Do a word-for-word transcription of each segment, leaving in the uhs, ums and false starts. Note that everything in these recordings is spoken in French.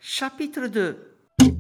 Chapitre deux.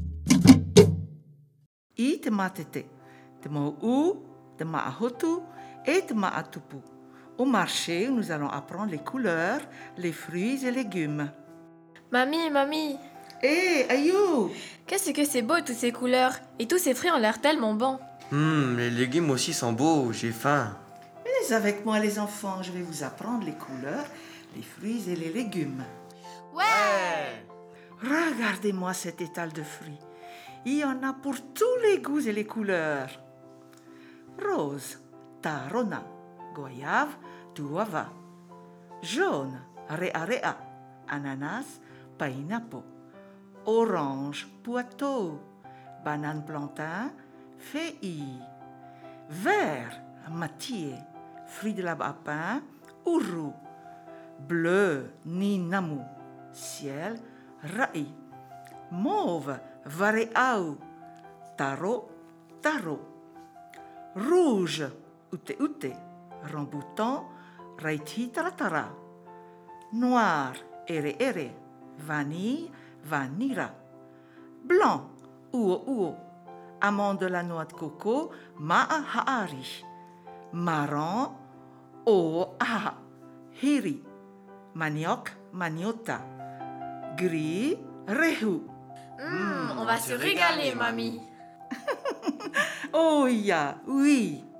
I te matete, te mau, te maahotu et te maatupu. Au marché, nous allons apprendre les couleurs, les fruits et légumes. Mamie, mamie, Hé, Ayou! qu'est-ce que c'est beau toutes ces couleurs et tous ces fruits ont l'air tellement bons. Hum, les légumes aussi sont beaux, j'ai faim. Venez avec moi les enfants, je vais vous apprendre les couleurs, les fruits et les légumes. Ouais! Regardez-moi cet étal de fruits. Il y en a pour tous les goûts et les couleurs. Rose, tarona, goyave, tuava. Jaune, rea-rea, ananas, painapo. Orange, poitou, banane plantain, feuille. Vert, matier, fruit de la lapin, ourou. Bleu, ninamu, ciel, rai. Mauve, vareau, taro, taro. Rouge, ute ute, ramboutan, raiti taratara. Noir, ere ere, vanille, vanira. Blanc, uo uo, amande de la noix de coco, maa haari. Marron, o aha, hiri. Manioc, maniota. Gris, rehu. Mmh, on va se régaler, mamie. Oh ya, oui.